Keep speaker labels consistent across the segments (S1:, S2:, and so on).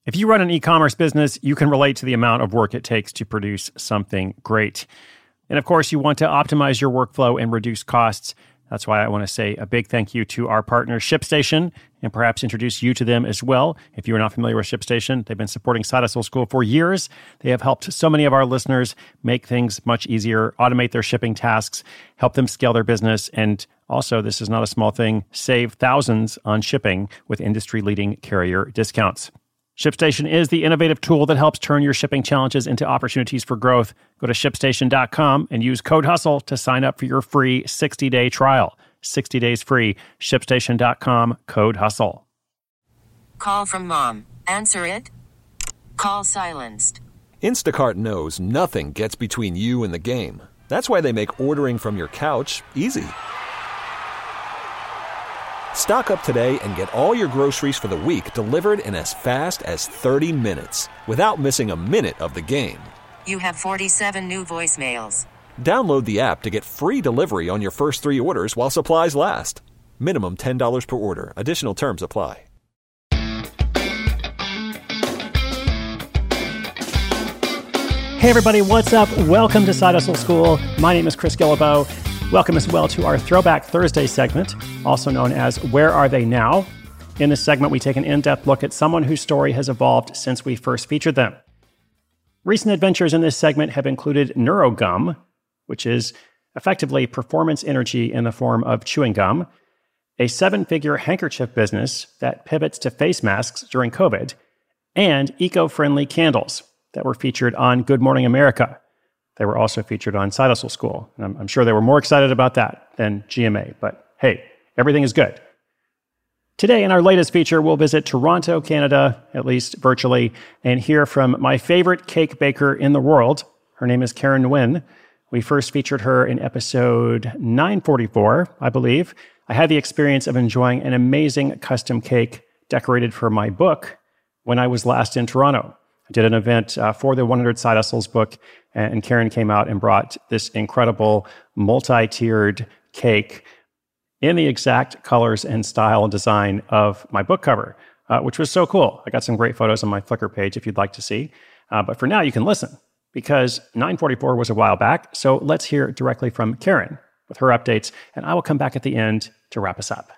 S1: If you run an e-commerce business, you can relate to the amount of work it takes to produce something great. And of course, you want to optimize your workflow and reduce costs. That's why I want to say a big thank you to our partner, ShipStation, and perhaps introduce you to them as well. If you are not familiar with ShipStation, they've been supporting Side Hustle School for years. They have helped so many of our listeners make things much easier, automate their shipping tasks, help them scale their business, and also, this is not a small thing, save thousands on shipping with industry-leading carrier discounts. ShipStation is the innovative tool that helps turn your shipping challenges into opportunities for growth. Go to ShipStation.com and use code HUSTLE to sign up for your free 60-day trial. 60 days free. ShipStation.com, code HUSTLE.
S2: Call from mom. Answer it. Call silenced.
S3: Instacart knows nothing gets between you and the game. That's why they make ordering from your couch easy. Stock up today and get all your groceries for the week delivered in as fast as 30 minutes without missing a minute of the game.
S2: You have 47 new voicemails.
S3: Download the app to get free delivery on your first 3 orders while supplies last. Minimum $10 per order. Additional terms apply.
S1: Hey everybody, what's up? Welcome to Side Hustle School. My name is Chris Guillebeau. Welcome as well to our Throwback Thursday segment, also known as Where Are They Now? In this segment, we take an in-depth look at someone whose story has evolved since we first featured them. Recent adventures in this segment have included NeuroGum, which is effectively performance energy in the form of chewing gum, a 7-figure handkerchief business that pivots to face masks during COVID, and eco-friendly candles that were featured on Good Morning America. They were also featured on Side Hustle School. And I'm sure they were more excited about that than GMA, but hey, everything is good. Today, in our latest feature, we'll visit Toronto, Canada, at least virtually, and hear from my favorite cake baker in the world. Her name is Karen Nguyen. We first featured her in episode 944, I believe. I had the experience of enjoying an amazing custom cake decorated for my book when I was last in Toronto. I did an event for the 100 Side Hustles book, and Karen came out and brought this incredible multi-tiered cake in the exact colors and style and design of my book cover, which was so cool. I got some great photos on my Flickr page if you'd like to see. But for now, you can listen, because 944 was a while back. So let's hear directly from Karen with her updates, and I will come back at the end to wrap us up.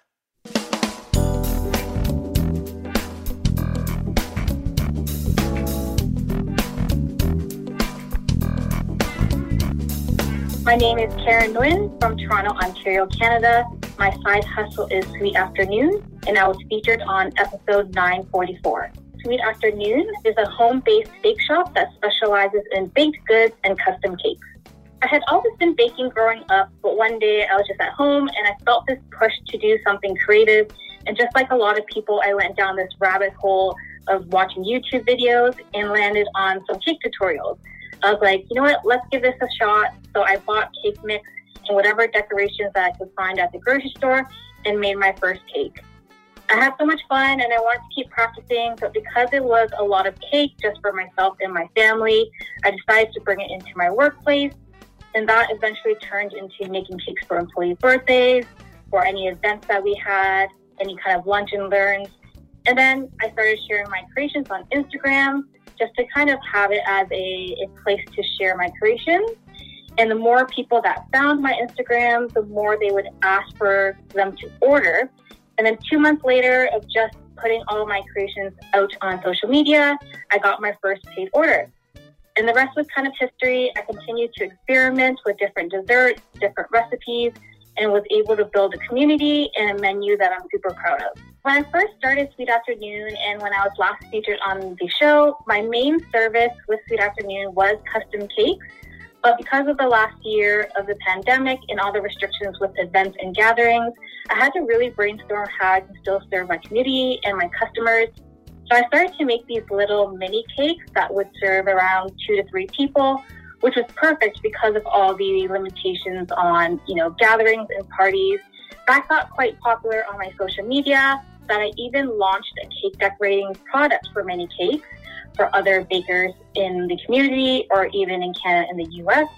S4: My name is Karen Nguyen from Toronto, Ontario, Canada. My side hustle is Sweet Afternoon, and I was featured on episode 944. Sweet Afternoon is a home-based bake shop that specializes in baked goods and custom cakes. I had always been baking growing up, but one day I was just at home and I felt this push to do something creative. And just like a lot of people, I went down this rabbit hole of watching YouTube videos and landed on some cake tutorials. I was like, you know what, let's give this a shot. So I bought cake mix and whatever decorations that I could find at the grocery store and made my first cake. I had so much fun and I wanted to keep practicing, but because it was a lot of cake just for myself and my family, I decided to bring it into my workplace. And that eventually turned into making cakes for employee birthdays, for any events that we had, any kind of lunch and learns. And then I started sharing my creations on Instagram, just to kind of have it as a place to share my creations. And the more people that found my Instagram, the more they would ask for them to order. And then 2 months later of just putting all of my creations out on social media, I got my first paid order. And the rest was kind of history. I continued to experiment with different desserts, different recipes, and was able to build a community and a menu that I'm super proud of. When I first started Sweet Afternoon and when I was last featured on the show, my main service with Sweet Afternoon was custom cakes. But because of the last year of the pandemic and all the restrictions with events and gatherings, I had to really brainstorm how I can still serve my community and my customers. So I started to make these little mini cakes that would serve around 2 to 3 people, which was perfect because of all the limitations on, gatherings and parties. That got quite popular on my social media, that I even launched a cake decorating product for mini cakes for other bakers in the community or even in Canada and the US.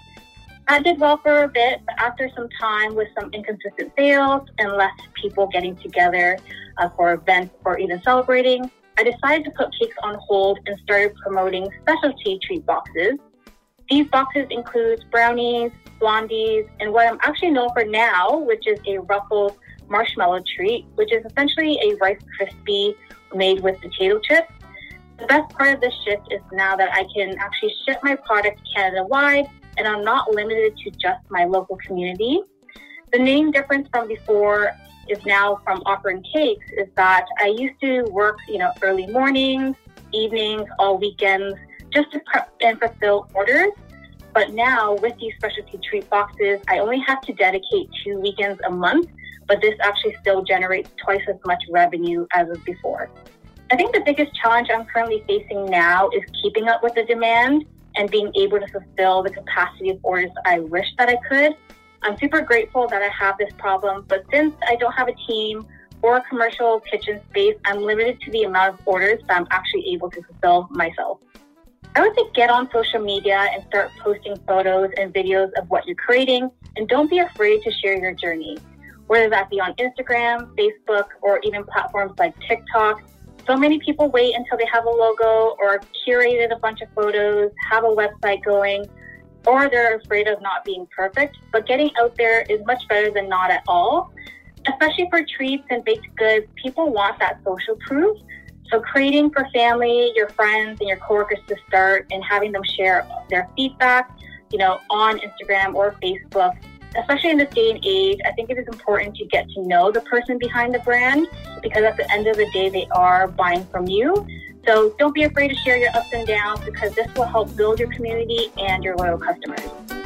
S4: I did well for a bit, but after some time with some inconsistent sales and less people getting together for events or even celebrating, I decided to put cakes on hold and started promoting specialty treat boxes. These boxes include brownies, blondies, and what I'm actually known for now, which is a Ruffles marshmallow treat, which is essentially a Rice Krispie made with potato chips. The best part of this shift is now that I can actually ship my product Canada-wide, and I'm not limited to just my local community. The main difference from before is now from offering cakes is that I used to work, early mornings, evenings, all weekends, just to prep and fulfill orders. But now with these specialty treat boxes, I only have to dedicate 2 weekends a month, but this actually still generates twice as much revenue as of before. I think the biggest challenge I'm currently facing now is keeping up with the demand and being able to fulfill the capacity of orders I wish that I could. I'm super grateful that I have this problem, but since I don't have a team or a commercial kitchen space, I'm limited to the amount of orders that I'm actually able to fulfill myself. I would say get on social media and start posting photos and videos of what you're creating, and don't be afraid to share your journey, whether that be on Instagram, Facebook, or even platforms like TikTok. So many people wait until they have a logo or curated a bunch of photos, have a website going, or they're afraid of not being perfect. But getting out there is much better than not at all. Especially for treats and baked goods, people want that social proof. So creating for family, your friends, and your coworkers to start and having them share their feedback, on Instagram or Facebook. Especially in this day and age, I think it is important to get to know the person behind the brand, because at the end of the day, they are buying from you. So don't be afraid to share your ups and downs, because this will help build your community and your loyal customers.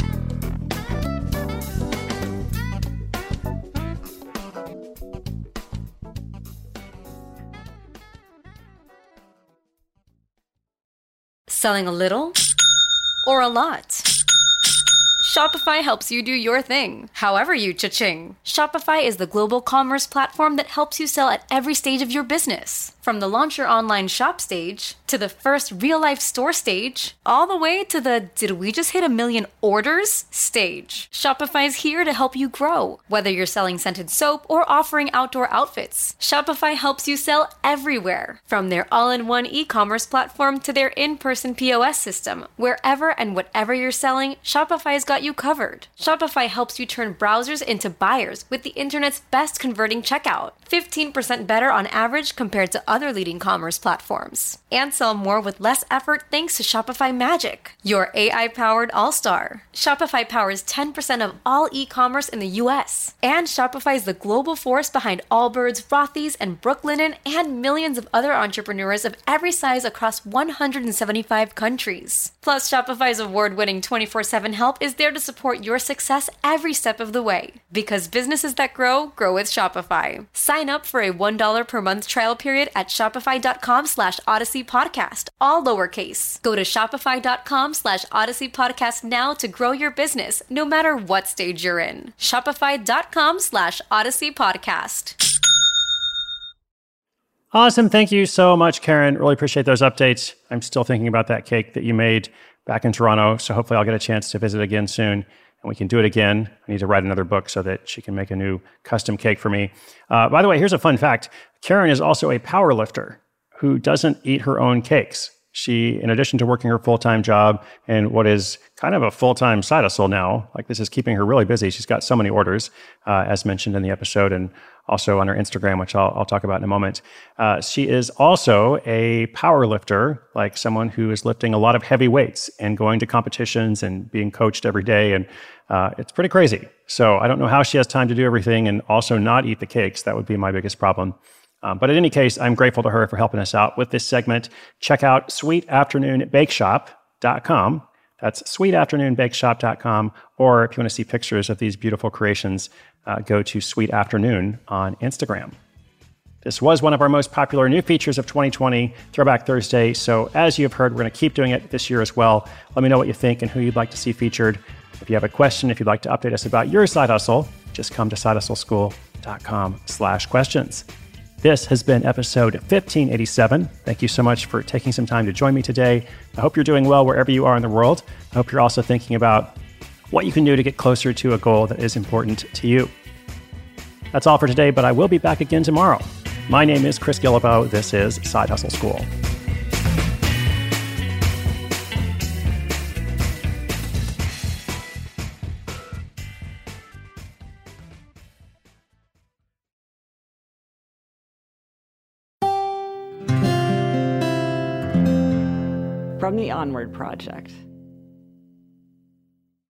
S5: Selling a little or a lot? Shopify helps you do your thing, however you cha-ching. Shopify is the global commerce platform that helps you sell at every stage of your business. From the launch your online shop stage, to the first real-life store stage, all the way to the did we just hit 1 million orders stage. Shopify is here to help you grow. Whether you're selling scented soap or offering outdoor outfits, Shopify helps you sell everywhere. From their all-in-one e-commerce platform to their in-person POS system, wherever and whatever you're selling, Shopify's got you covered. Shopify helps you turn browsers into buyers with the internet's best converting checkout. 15% better on average compared to other leading commerce platforms. And sell more with less effort thanks to Shopify Magic, your AI-powered all-star. Shopify powers 10% of all e-commerce in the US. And Shopify is the global force behind Allbirds, Rothy's, and Brooklinen, and millions of other entrepreneurs of every size across 175 countries. Plus, Shopify's award-winning 24/7 help is there to support your success every step of the way. Because businesses that grow with Shopify. Sign up for a $1 per month trial period at shopify.com/Odyssey Podcast, all lowercase. Go to shopify.com/Odyssey Podcast now to grow your business, no matter what stage you're in. Shopify.com/Odyssey Podcast.
S1: Awesome. Thank you so much, Karen. Really appreciate those updates. I'm still thinking about that cake that you made back in Toronto, so hopefully I'll get a chance to visit again soon, and we can do it again. I need to write another book so that she can make a new custom cake for me. By the way, here's a fun fact. Karen is also a power lifter who doesn't eat her own cakes. She, in addition to working her full-time job and what is kind of a full-time side hustle now, like this is keeping her really busy. She's got so many orders, as mentioned in the episode, and also on her Instagram, which I'll talk about in a moment. She is also a power lifter, like someone who is lifting a lot of heavy weights and going to competitions and being coached every day. And it's pretty crazy. So I don't know how she has time to do everything and also not eat the cakes. That would be my biggest problem. But in any case, I'm grateful to her for helping us out with this segment. Check out sweetafternoonbakeshop.com. That's sweetafternoonbakeshop.com. Or if you want to see pictures of these beautiful creations, go to Sweet Afternoon on Instagram. This was one of our most popular new features of 2020, Throwback Thursday. So as you've heard, we're going to keep doing it this year as well. Let me know what you think and who you'd like to see featured. If you have a question, if you'd like to update us about your side hustle, just come to sidehustleschool.com/questions. This has been episode 1587. Thank you so much for taking some time to join me today. I hope you're doing well wherever you are in the world. I hope you're also thinking about what you can do to get closer to a goal that is important to you. That's all for today, but I will be back again tomorrow. My name is Chris Guillebeau. This is Side Hustle School.
S6: From the Onward Project.